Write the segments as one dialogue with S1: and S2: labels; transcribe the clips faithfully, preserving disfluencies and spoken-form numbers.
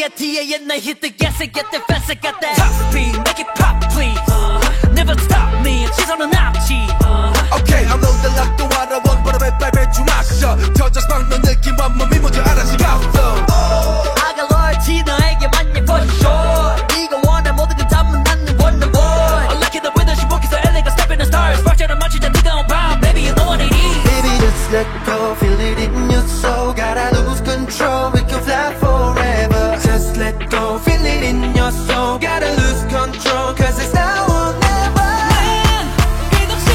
S1: T.I.T.의 옛날 히트 Yes it get that fast it got that Top speed make it pop please uh, Never stop me 시선은 앞지 uh,
S2: Okay I'm low the lock 또 알아 원보다 뱉발 주막서 터져서 방는 느낌 온몸이 먼저 알아서 가서
S1: I got loyalty 너에게만 for sure 네가 원해 모든 걸 담은 나는 Wonder Boy I like it the way that she walks so elegant step in the stars 박자를 맞추자 뜨거운 밤 Baby you know what it is
S3: Baby just let go feel it in your soul gotta lose control we can fly forever just let go feel it in your soul gotta lose control cause it's now or never
S1: 난 끝없이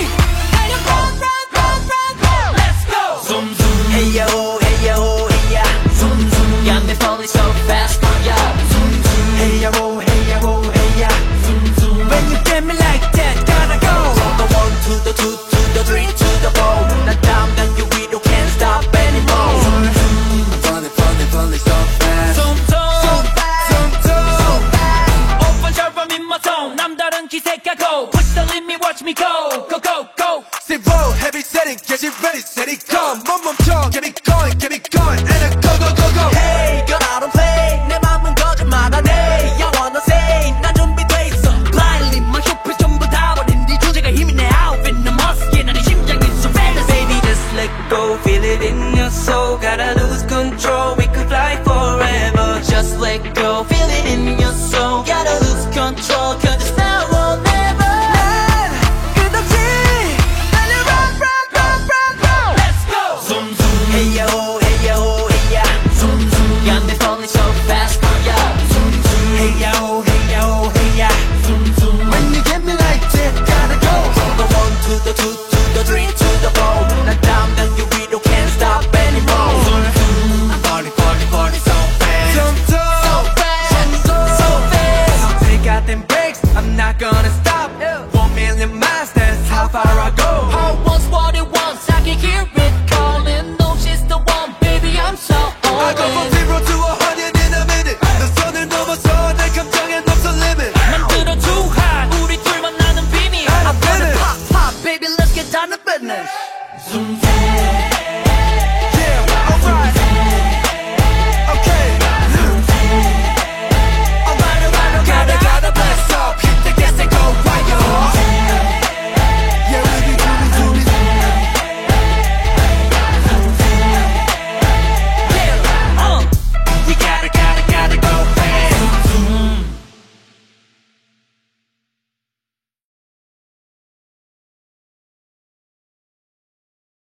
S1: 달려 run run run run run Let's go Zoom zoom Hey yo hey yo hey ya Zoom zoom Got me falling so fast yeah Zoom zoom
S3: Hey ya ho hey ya ho hey ya
S1: Zoom zoom When you get me like that gotta go
S3: From the one to the two to the three to the four 난 다음 난 you we don't can't stop anymore
S2: I'm falling falling falling so fast
S1: Zoom zoom
S3: So fast
S2: Zoom zoom
S3: so fast
S1: 오픈 절밤 in my zone 남다른 기세가 go Push the limit watch me go Go go go
S2: Stay roll heavy setting get it ready set it come 못 멈춰 get it going get it going and a go go go go
S3: Hey girl I don't play 내 맘은 거짓말 안 해 I wanna say 난 준비돼 있어
S1: Blindly my 슈퍼 전부 다 버린 네 주제가 힘이 내 outfit 내 머스게 나의 심장이 so fast
S3: Baby just let go feel it in your soul gotta lose control we could fly forever just let go feel it in your soul gotta lose control cause it's now or never 난 끝없이 달려 run run run run run
S1: Let's go Zoom zoom
S3: Hey ya ho hey ya ho hey ya
S1: Zoom zoom Got me falling so fast yeah Zoom zoom
S3: Hey ya ho hey ya ho hey ya
S1: Zoom zoom
S3: When you get me like that gotta go From the one to the two to the three to the four 난 다음 난 you we don't can't stop anymore I'm falling falling falling so fast
S2: Zoom zoom
S3: So fast So fast I'll take out them brakes I'm not gonna stop One million miles that's how far I go
S1: I was what it was I can hear it calling No she's the one baby I'm so on
S2: I go from
S1: it
S2: zero to a hundred in a minute 내 선을 넘어서 내 감정엔 없어 limit
S1: 만들어 too hot 우리 둘만 나는 비밀 I
S2: I'm
S1: wanna
S2: finished.
S1: pop pop baby let's get down to business Zoom zoom